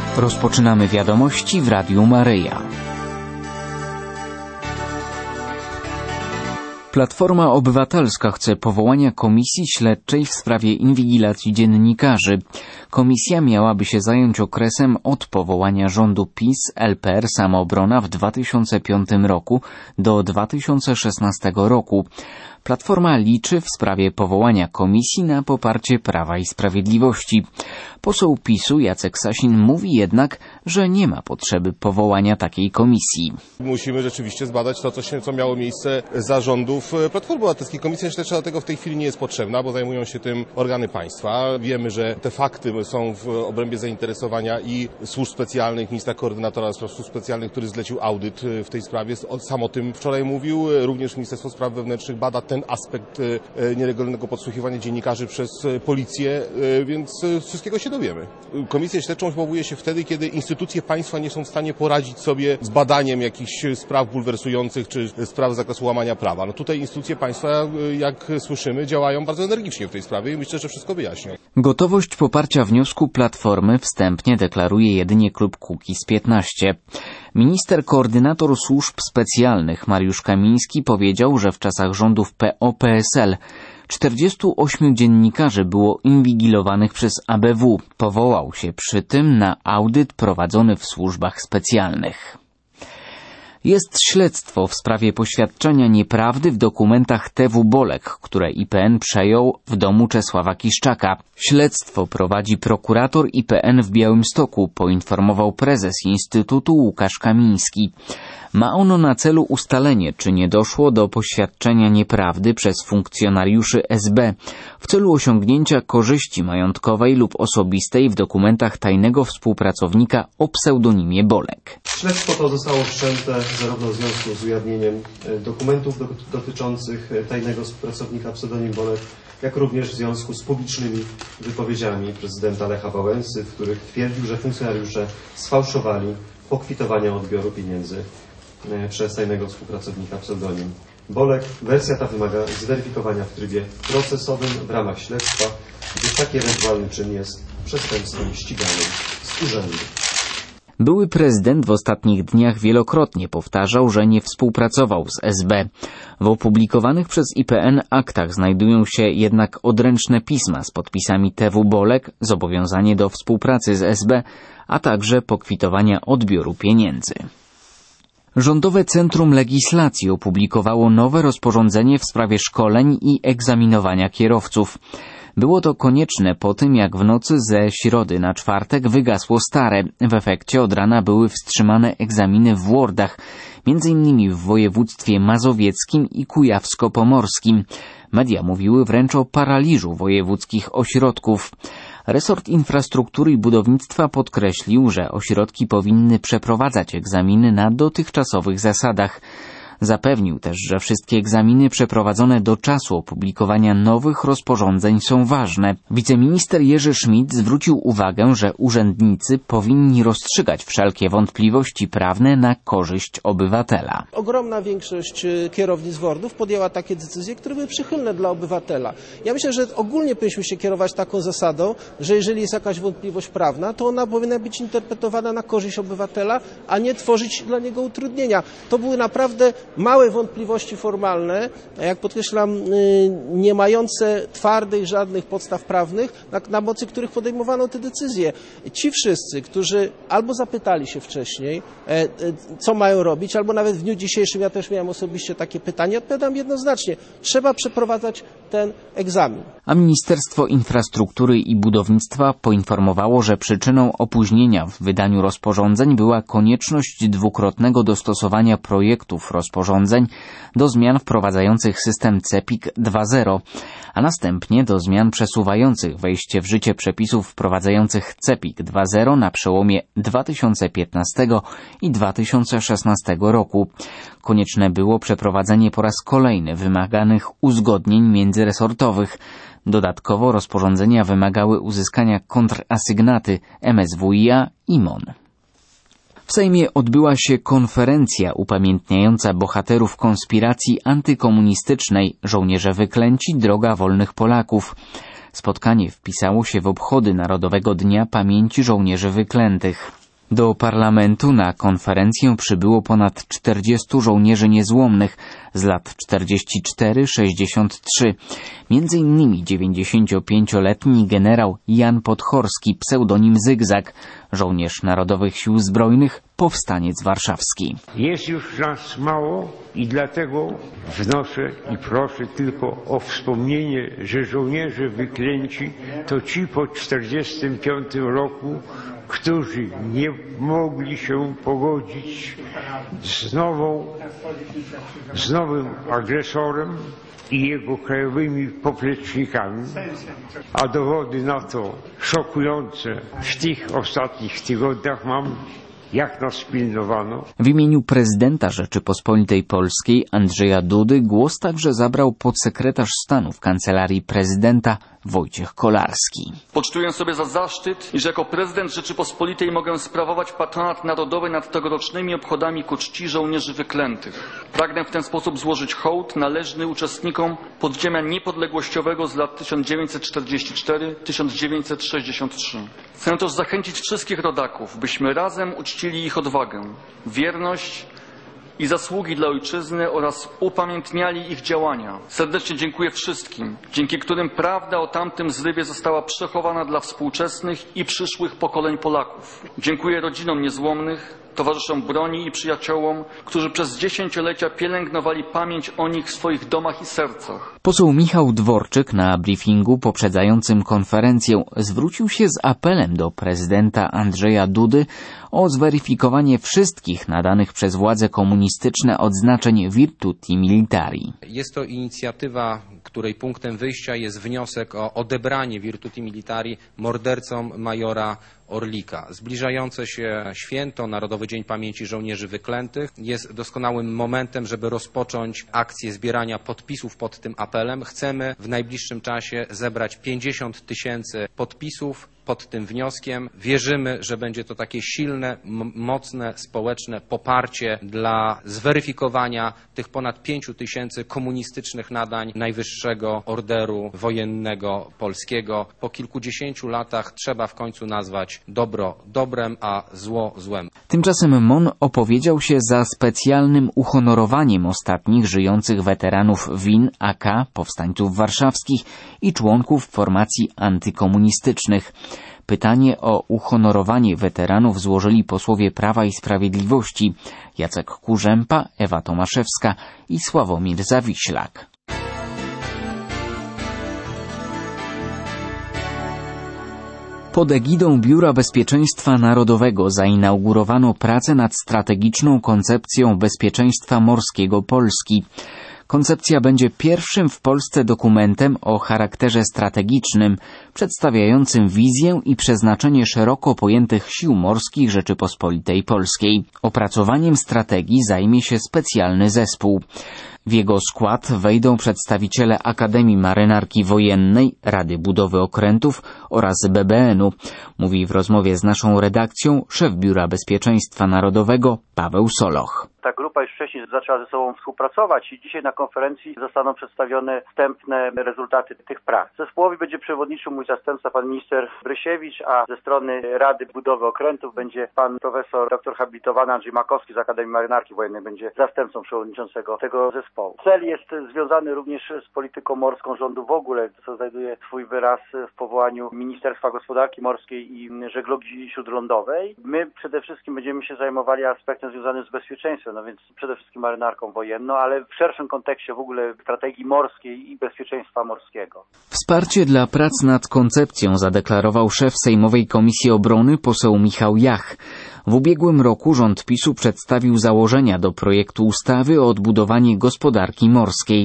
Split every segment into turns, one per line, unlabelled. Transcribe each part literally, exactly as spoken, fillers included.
Rozpoczynamy wiadomości w Radiu Maryja. Platforma Obywatelska chce powołania komisji śledczej w sprawie inwigilacji dziennikarzy. Komisja miałaby się zająć okresem od powołania rządu PiS L P R Samoobrona w dwa tysiące piątym roku do dwa tysiące szesnastego roku. Platforma liczy w sprawie powołania komisji na poparcie Prawa i Sprawiedliwości. Poseł PiSu Jacek Sasin mówi jednak, że nie ma potrzeby powołania takiej komisji.
Musimy rzeczywiście zbadać to, co, się, co miało miejsce za rządów Platformy Obywatelskiej. Komisja śledcza do tego w tej chwili nie jest potrzebna, bo zajmują się tym organy państwa. Wiemy, że te fakty są w obrębie zainteresowania i służb specjalnych, ministra koordynatora spraw służb specjalnych, który zlecił audyt w tej sprawie. On sam o tym wczoraj mówił. Również Ministerstwo Spraw Wewnętrznych bada ten aspekt nielegalnego podsłuchiwania dziennikarzy przez policję, więc wszystkiego się dowiemy. Komisję śledczą powołuje się wtedy, kiedy instytucje państwa nie są w stanie poradzić sobie z badaniem jakichś spraw bulwersujących czy spraw z zakresu łamania prawa. No tutaj instytucje państwa, jak słyszymy, działają bardzo energicznie w tej sprawie i myślę, że wszystko wyjaśnią.
Gotowość poparcia wniosku Platformy wstępnie deklaruje jedynie klub Kukiz piętnaście. Minister koordynator służb specjalnych Mariusz Kamiński powiedział, że w czasach rządów P O P S L czterdziestu ośmiu dziennikarzy było inwigilowanych przez A B W. Powołał się przy tym na audyt prowadzony w służbach specjalnych. Jest śledztwo w sprawie poświadczenia nieprawdy w dokumentach T W Bolek, które I P N przejął w domu Czesława Kiszczaka. Śledztwo prowadzi prokurator I P N w Białymstoku, poinformował prezes Instytutu Łukasz Kamiński. Ma ono na celu ustalenie, czy nie doszło do poświadczenia nieprawdy przez funkcjonariuszy S B w celu osiągnięcia korzyści majątkowej lub osobistej w dokumentach tajnego współpracownika o pseudonimie Bolek.
Śledztwo to zostało wszczęte zarówno w związku z ujawnieniem dokumentów dotyczących tajnego współpracownika pseudonim Bolek, jak również w związku z publicznymi wypowiedziami prezydenta Lecha Wałęsy, w których twierdził, że funkcjonariusze sfałszowali pokwitowania odbioru pieniędzy przez tajnego współpracownika pseudonim Bolek. Wersja ta wymaga zweryfikowania w trybie procesowym w ramach śledztwa, gdyż taki ewentualny czyn jest przestępstwem ściganym z urzędu.
Były prezydent w ostatnich dniach wielokrotnie powtarzał, że nie współpracował z S B. W opublikowanych przez I P N aktach znajdują się jednak odręczne pisma z podpisami T W Bolek, zobowiązanie do współpracy z S B, a także pokwitowania odbioru pieniędzy. Rządowe Centrum Legislacji opublikowało nowe rozporządzenie w sprawie szkoleń i egzaminowania kierowców. Było to konieczne po tym, jak w nocy ze środy na czwartek wygasło stare. W efekcie od rana były wstrzymane egzaminy w Włordach, między innymi w województwie mazowieckim i kujawsko-pomorskim. Media mówiły wręcz o paraliżu wojewódzkich ośrodków. Resort Infrastruktury i Budownictwa podkreślił, że ośrodki powinny przeprowadzać egzaminy na dotychczasowych zasadach. Zapewnił też, że wszystkie egzaminy przeprowadzone do czasu opublikowania nowych rozporządzeń są ważne. Wiceminister Jerzy Schmidt zwrócił uwagę, że urzędnicy powinni rozstrzygać wszelkie wątpliwości prawne na korzyść obywatela.
Ogromna większość kierownictw wordów podjęła takie decyzje, które były przychylne dla obywatela. Ja myślę, że ogólnie powinniśmy się kierować taką zasadą, że jeżeli jest jakaś wątpliwość prawna, to ona powinna być interpretowana na korzyść obywatela, a nie tworzyć dla niego utrudnienia. To były naprawdę małe wątpliwości formalne, a jak podkreślam, nie mające twardych żadnych podstaw prawnych, na, na mocy których podejmowano te decyzje. Ci wszyscy, którzy albo zapytali się wcześniej, co mają robić, albo nawet w dniu dzisiejszym, ja też miałem osobiście takie pytanie, odpowiadam jednoznacznie, trzeba przeprowadzać ten egzamin.
A Ministerstwo Infrastruktury i Budownictwa poinformowało, że przyczyną opóźnienia w wydaniu rozporządzeń była konieczność dwukrotnego dostosowania projektów rozporządzeń do zmian wprowadzających system C E P I K dwa zero, a następnie do zmian przesuwających wejście w życie przepisów wprowadzających C E P I K dwa zero na przełomie dwa tysiące piętnastego i dwa tysiące szesnastego roku. Konieczne było przeprowadzenie po raz kolejny wymaganych uzgodnień międzyresortowych. Dodatkowo rozporządzenia wymagały uzyskania kontrasygnaty M S W i A i M O N. W Sejmie odbyła się konferencja upamiętniająca bohaterów konspiracji antykomunistycznej, żołnierze wyklęci, droga wolnych Polaków. Spotkanie wpisało się w obchody Narodowego Dnia Pamięci Żołnierzy Wyklętych. Do parlamentu na konferencję przybyło ponad czterdziestu żołnierzy niezłomnych z lat czterdziesty cztery sześćdziesiąt trzy. Między innymi dziewięćdziesięciopięcioletni generał Jan Podchorski, pseudonim Zygzak, żołnierz Narodowych Sił Zbrojnych, powstaniec warszawski.
Jest już nas mało i dlatego wnoszę i proszę tylko o wspomnienie, że żołnierze wyklęci to ci po czterdziestym piątym roku, którzy nie mogli się pogodzić z nową, z nowym agresorem i jego krajowymi poplecznikami, a dowody na to szokujące w tych ostatnich tygodniach mam, jak nas pilnowano.
W imieniu prezydenta Rzeczypospolitej Polskiej Andrzeja Dudy głos także zabrał podsekretarz stanu w Kancelarii Prezydenta Wojciech Kolarski.
Poczytuję sobie za zaszczyt, iż jako prezydent Rzeczypospolitej mogę sprawować patronat narodowy nad tegorocznymi obchodami ku czci żołnierzy wyklętych. Pragnę w ten sposób złożyć hołd należny uczestnikom podziemia niepodległościowego z lat tysiąc dziewięćset czterdziesty czwarty do tysiąc dziewięćset sześćdziesiąt trzy. Chcę też zachęcić wszystkich rodaków, byśmy razem uczcili ich odwagę, wierność i zasługi dla ojczyzny oraz upamiętniali ich działania. Serdecznie dziękuję wszystkim, dzięki którym prawda o tamtym zrywie została przechowana dla współczesnych i przyszłych pokoleń Polaków. Dziękuję rodzinom niezłomnych, towarzyszom broni i przyjaciołom, którzy przez dziesięciolecia pielęgnowali pamięć o nich w swoich domach i sercach.
Poseł Michał Dworczyk na briefingu poprzedzającym konferencję zwrócił się z apelem do prezydenta Andrzeja Dudy o zweryfikowanie wszystkich nadanych przez władze komunistyczne odznaczeń Virtuti Militari.
Jest to inicjatywa, której punktem wyjścia jest wniosek o odebranie Virtuti Militari mordercom majora Orlika. Zbliżające się święto, Narodowy Dzień Pamięci Żołnierzy Wyklętych, jest doskonałym momentem, żeby rozpocząć akcję zbierania podpisów pod tym apelem. Chcemy w najbliższym czasie zebrać pięćdziesiąt tysięcy podpisów pod tym wnioskiem. Wierzymy, że będzie to takie silne, mocne, społeczne poparcie dla zweryfikowania tych ponad pięciu tysięcy komunistycznych nadań Najwyższego Orderu Wojennego Polskiego. Po kilkudziesięciu latach trzeba w końcu nazwać dobro dobrem, a zło złem.
Tymczasem M O N opowiedział się za specjalnym uhonorowaniem ostatnich żyjących weteranów W I N, A K, powstańców warszawskich i członków formacji antykomunistycznych. Pytanie o uhonorowanie weteranów złożyli posłowie Prawa i Sprawiedliwości Jacek Kurzępa, Ewa Tomaszewska i Sławomir Zawiślak. Pod egidą Biura Bezpieczeństwa Narodowego zainaugurowano pracę nad strategiczną koncepcją bezpieczeństwa morskiego Polski. Koncepcja będzie pierwszym w Polsce dokumentem o charakterze strategicznym, przedstawiającym wizję i przeznaczenie szeroko pojętych sił morskich Rzeczypospolitej Polskiej. Opracowaniem strategii zajmie się specjalny zespół. W jego skład wejdą przedstawiciele Akademii Marynarki Wojennej, Rady Budowy Okrętów oraz B B N u, mówi w rozmowie z naszą redakcją szef Biura Bezpieczeństwa Narodowego Paweł Soloch.
Ta grupa już wcześniej zaczęła ze sobą współpracować i dzisiaj na konferencji zostaną przedstawione wstępne rezultaty tych prac. Zespołowi będzie przewodniczył mój zastępca, pan minister Brysiewicz, a ze strony Rady Budowy Okrętów będzie pan profesor doktor habilitowany Andrzej Makowski z Akademii Marynarki Wojennej, będzie zastępcą przewodniczącego tego zespołu. Cel jest związany również z polityką morską rządu w ogóle, co znajduje swój wyraz w powołaniu Ministerstwa Gospodarki Morskiej i Żeglugi Śródlądowej. My przede wszystkim będziemy się zajmowali aspektem związanym z bezpieczeństwem, no więc przede wszystkim marynarką wojenną, ale w szerszym kontekście w ogóle strategii morskiej i bezpieczeństwa morskiego.
Wsparcie dla prac nad koncepcją zadeklarował szef Sejmowej Komisji Obrony poseł Michał Jach. W ubiegłym roku rząd PiSu przedstawił założenia do projektu ustawy o odbudowaniu gospodarki morskiej.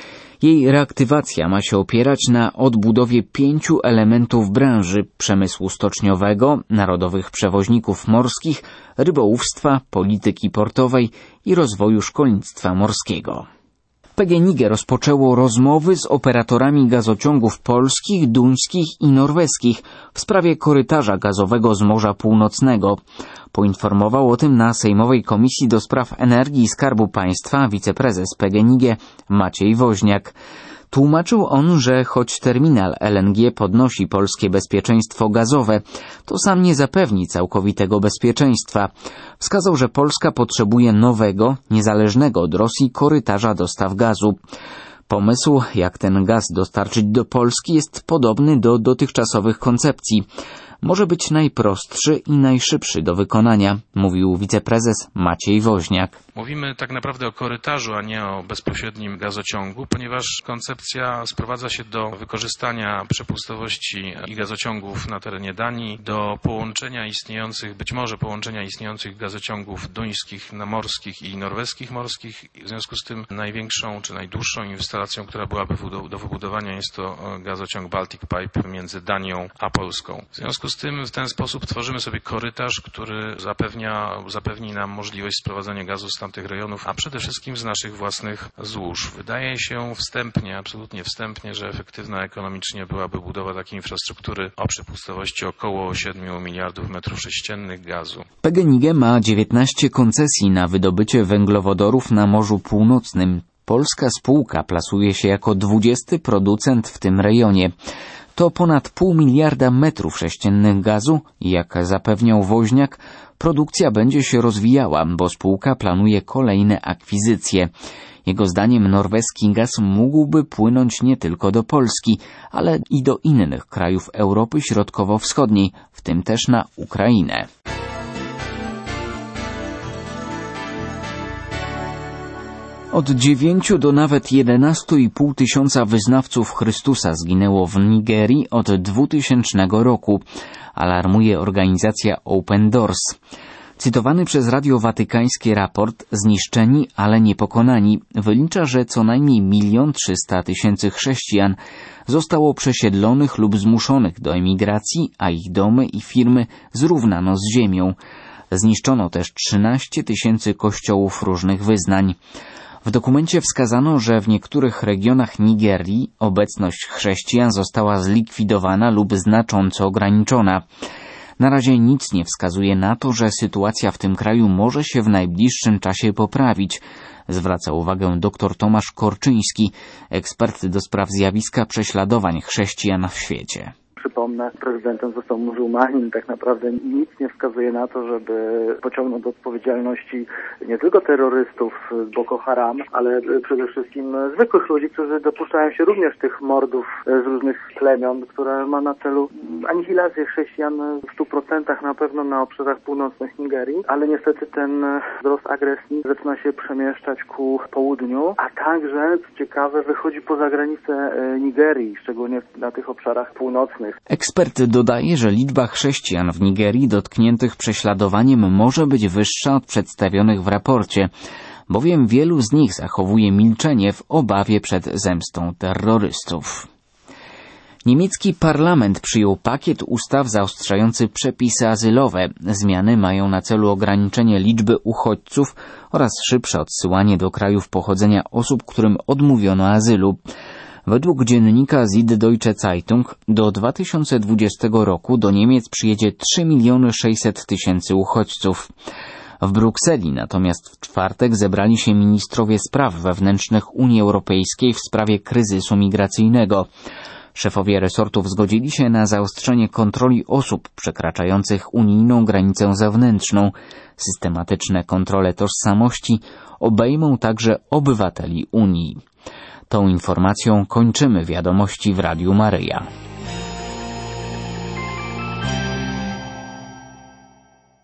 Jej reaktywacja ma się opierać na odbudowie pięciu elementów branży: przemysłu stoczniowego, narodowych przewoźników morskich, rybołówstwa, polityki portowej i rozwoju szkolnictwa morskiego. P G N I G rozpoczęło rozmowy z operatorami gazociągów polskich, duńskich i norweskich w sprawie korytarza gazowego z Morza Północnego. Poinformował o tym na Sejmowej Komisji do Spraw Energii i Skarbu Państwa wiceprezes P G N I G Maciej Woźniak. Tłumaczył on, że choć terminal L N G podnosi polskie bezpieczeństwo gazowe, to sam nie zapewni całkowitego bezpieczeństwa. Wskazał, że Polska potrzebuje nowego, niezależnego od Rosji korytarza dostaw gazu. Pomysł, jak ten gaz dostarczyć do Polski, jest podobny do dotychczasowych koncepcji. Może być najprostszy i najszybszy do wykonania, mówił wiceprezes Maciej Woźniak.
Mówimy tak naprawdę o korytarzu, a nie o bezpośrednim gazociągu, ponieważ koncepcja sprowadza się do wykorzystania przepustowości i gazociągów na terenie Danii, do połączenia istniejących, być może połączenia istniejących gazociągów duńskich, morskich i norweskich morskich. W związku z tym największą czy najdłuższą instalacją, która byłaby do wybudowania, jest to gazociąg Baltic Pipe między Danią a Polską. W związku z tym w ten sposób tworzymy sobie korytarz, który zapewnia, zapewni nam możliwość sprowadzania gazu z tamtych rejonów, a przede wszystkim z naszych własnych złóż. Wydaje się wstępnie, absolutnie wstępnie, że efektywna ekonomicznie byłaby budowa takiej infrastruktury o przepustowości około siedmiu miliardów metrów sześciennych gazu.
P G N I G ma dziewiętnaście koncesji na wydobycie węglowodorów na Morzu Północnym. Polska spółka plasuje się jako dwudziesty producent w tym rejonie. To ponad pół miliarda metrów sześciennych gazu i jak zapewniał Woźniak, produkcja będzie się rozwijała, bo spółka planuje kolejne akwizycje. Jego zdaniem norweski gaz mógłby płynąć nie tylko do Polski, ale i do innych krajów Europy Środkowo-Wschodniej, w tym też na Ukrainę. Od dziewięciu do nawet jedenastu i pół tysiąca wyznawców Chrystusa zginęło w Nigerii od dwutysięcznego roku, alarmuje organizacja Open Doors. Cytowany przez Radio Watykańskie raport Zniszczeni, ale niepokonani wylicza, że co najmniej milion trzysta tysięcy chrześcijan zostało przesiedlonych lub zmuszonych do emigracji, a ich domy i firmy zrównano z ziemią. Zniszczono też trzynaście tysięcy kościołów różnych wyznań. W dokumencie wskazano, że w niektórych regionach Nigerii obecność chrześcijan została zlikwidowana lub znacząco ograniczona. Na razie nic nie wskazuje na to, że sytuacja w tym kraju może się w najbliższym czasie poprawić, zwraca uwagę dr Tomasz Korczyński, ekspert do spraw zjawiska prześladowań chrześcijan w świecie.
Przypomnę, prezydentem został muzułmanin. Tak naprawdę nic nie wskazuje na to, żeby pociągnął do odpowiedzialności nie tylko terrorystów z Boko Haram, ale przede wszystkim zwykłych ludzi, którzy dopuszczają się również tych mordów z różnych plemion, które ma na celu anihilację chrześcijan w stu procentach na pewno na obszarach północnych Nigerii, ale niestety ten wzrost agresji zaczyna się przemieszczać ku południu, a także, co ciekawe, wychodzi poza granice Nigerii, szczególnie na tych obszarach północnych.
Ekspert dodaje, że liczba chrześcijan w Nigerii dotkniętych prześladowaniem może być wyższa od przedstawionych w raporcie, bowiem wielu z nich zachowuje milczenie w obawie przed zemstą terrorystów. Niemiecki parlament przyjął pakiet ustaw zaostrzający przepisy azylowe. Zmiany mają na celu ograniczenie liczby uchodźców oraz szybsze odsyłanie do krajów pochodzenia osób, którym odmówiono azylu. Według dziennika Süddeutsche Zeitung do dwa tysiące dwudziestego roku do Niemiec przyjedzie trzy miliony sześćset tysięcy uchodźców. W Brukseli natomiast w czwartek zebrali się ministrowie spraw wewnętrznych Unii Europejskiej w sprawie kryzysu migracyjnego. Szefowie resortów zgodzili się na zaostrzenie kontroli osób przekraczających unijną granicę zewnętrzną. Systematyczne kontrole tożsamości obejmą także obywateli Unii. Tą informacją kończymy wiadomości w Radiu Maryja.